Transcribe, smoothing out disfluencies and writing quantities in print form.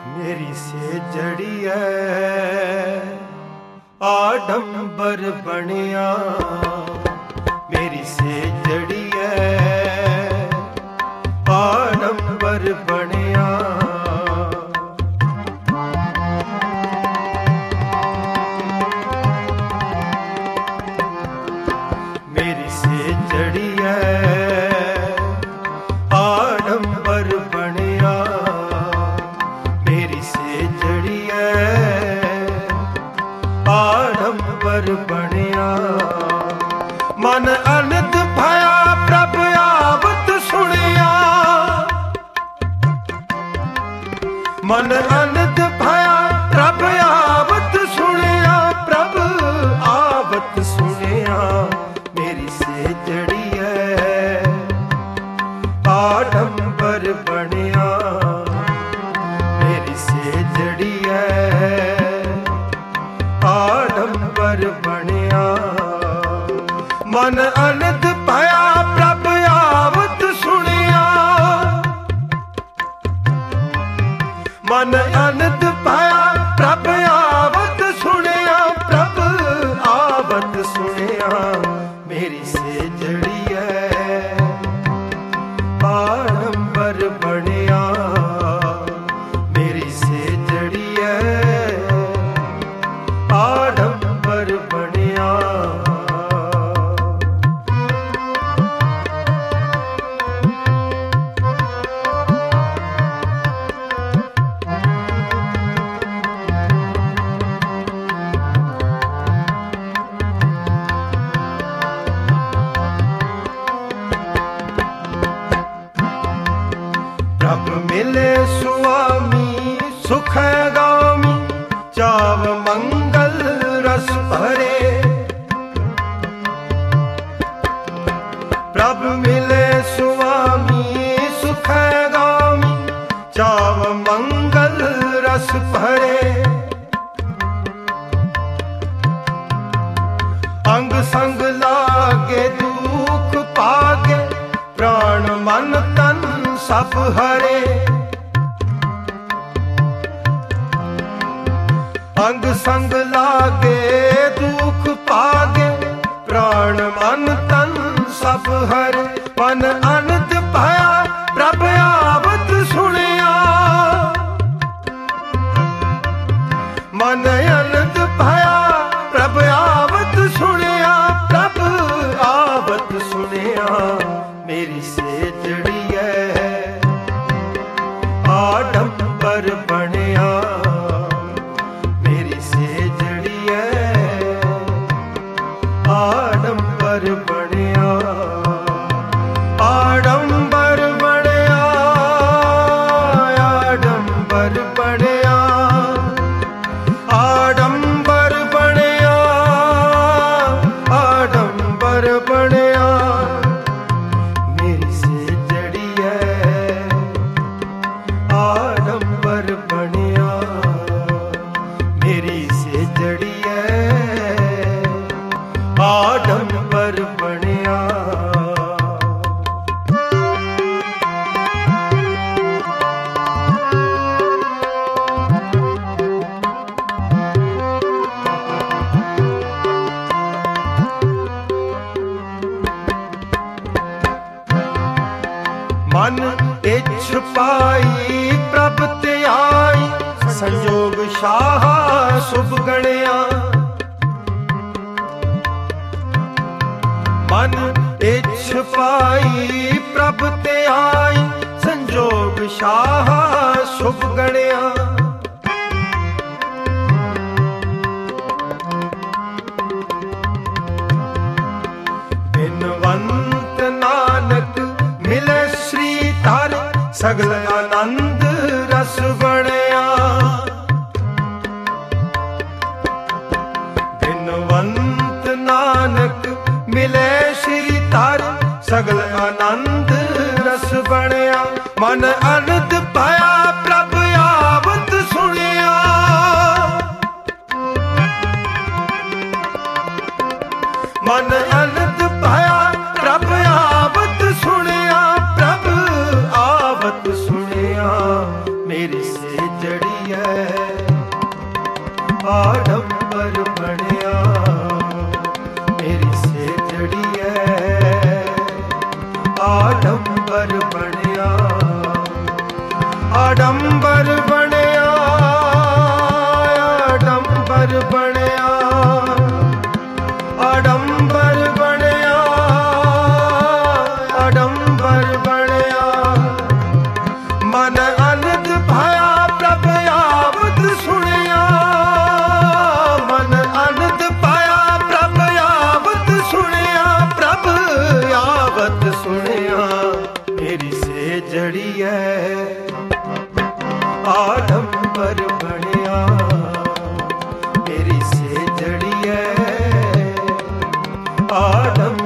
मेरी से जड़िया आडंबर बनिया, मेरी से जड़िया आडंबर बनिया। मेरी से जड़िया आडंबर बनिया, मेरी से जड़िया आडंबर बनिया। मन अनंत भया प्रभ आवत सुनिया, मन अनंत भया प्रभ आवत सुनिया, प्रभ आवत सुनिया। मेरी से जड़िया आडंबर बनिया, मेरी से जड़िया आडंबर बनिया। मन अनंत भया प्रभ आवत सुनिया, मन अनंत भया प्रभ आवत सुनिया, प्रभ आवत सुनिया। मेरी से जड़िया आडंबर बनिया, मेरी से जड़िया आडंबर बनिया। प्रभ मिले स्वामी सुख गामी, चाव मंगल रस भरे। प्रभ मिले स्वामी सुख गामी, चाव मंगल रस भरे। अंग संग लागे दुख पागे, प्राण मन तन सब हरे। अंग संग लागे दुख पागे, प्राण मन तन सब हरे। मन अनंत भया प्रभ आवत सुनिया, मन अनंत भया प्रभ आवत सुनिया, प्रभ आवत सुनिया। मेरी से जड़िया आडंबर बनिया, मेरी से जड़िया आडंबर बनिया। आडंबर बनिया आडंबर बनिया, आडंबर बनिया आडंबर बनिया। मेरी से जड़िया आडंबर बनिया, मेरी से जड़िया आडंबर बनिया। मन इच्छ पाई प्रभ ते आई, संजोग शाह शुभ गणिया। मन इच्छ पाई प्रभ ते आई, संजोग शाह शुभ गणिया। बिनवंत नानक मिले श्री तारे, सगल आनंद रस बनिया। बिनवंत नानक मिले श्री तारे, सगल आनंद रस बनिया। मन अनंत भया प्रभ आवत सुनिया, मन अनंत भया प्रभ आवत सुनिया, प्रभ आवत सुनिया। मेरी से जड़ी ਜੜੀਐ ਆਡੰਬਰ ਬਣਿਆ ਮੇਰੀ ਸੇ ਜੜੀਐ ਆਡੰਬਰ ਬਣਿਆ ਆਡੰਬਰ ਬਣਿਆ ਆਡੰਬਰ ਬਣਿਆ ਆਡੰਬਰ ਬਣਿਆ ਆਡੰਬਰ ਬਣਿਆ ਮਨ ਅਨੰਦ ਭਇਆ ਪ੍ਰਭ ਆਵਤ ਸੁਣਿਆ ਮਨ ਅਨੰਦ ਭਇਆ ਪ੍ਰਭ ਆਵਤ ਸੁਣਿਆ ਪ੍ਰਭ ਆਵਤ ਸੁਣਿਆ ਮੇਰੀ ਸੇ ਜੜੀਐ ਆਡੰਬਰ ਬਣਿਆ ਮੇਰੀ ਸੇ ਜੜੀਐ ਆਡੰਬਰ